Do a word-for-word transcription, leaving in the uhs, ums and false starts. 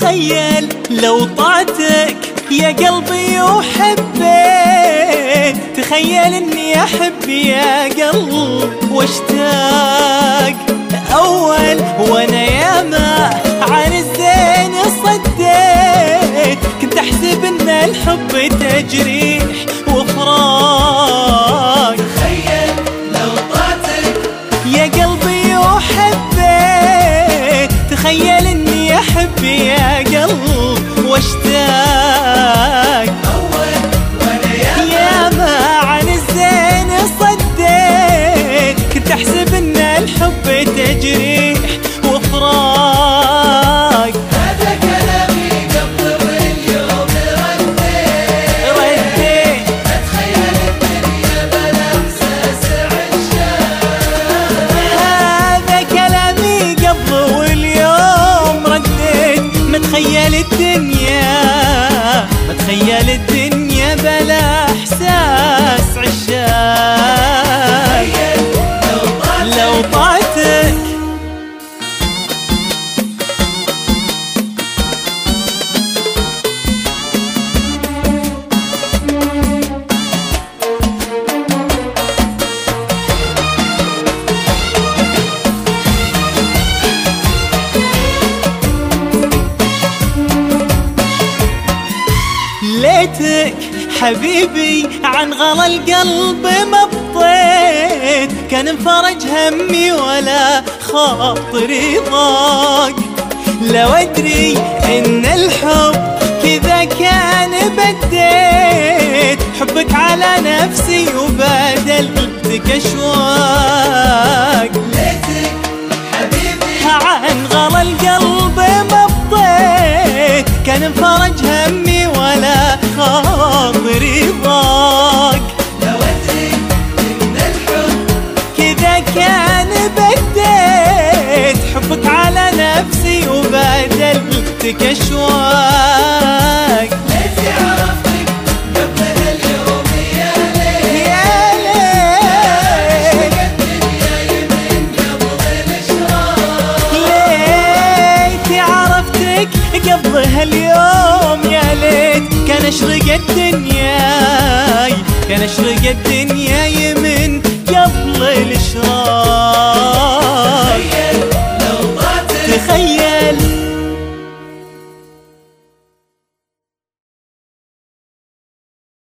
تخيل لو طعتك يا قلبي وحبيت، تخيل اني احب يا قلب واشتاق. اول وانا ياما عن الزين صديت، كنت احسب ان الحب تجريح وفراق. تخيل لو طعتك يا قلبي وحبيت، تخيل اني احب يا قلب واشتاق. أول وأنا ياما عن الزين صديت، كنت احسب ان الحب تجريح وفراق. هذا كلامي قبل واليوم رديت رديت أتخيل الدنيا بلا إحساس عشاق. هذا كلامي قبل واليوم رديت، متخيل الدنيا متخيل الدنيا بلا احساس عشاق. تخيل لو طعتك لو طعتك ليتك حبيبي عن غلا القلب ما بطيت، كان انفرج همي ولا خاطري ضاق. لو ادري ان الحب كذا كان بديت، حبك على نفسي وبدلتك اشواق. ليتك حبيبي عن غلا القلب ما بطيت، كان انفرج همي ولا خاطري ضاق. لو أدري إن الحب كذا كان بديت، حبك على نفسي وبدلتك اشواق. ليتي عرفتك قبل هاليوم يا ليل. يا ليت الدنيا يمين قبل الإشراق. ليتي عرفتك قبل هاليوم، يا ليت كان اشرق الدنيا كان اشرق الدنيا يمن قبل الاشراق.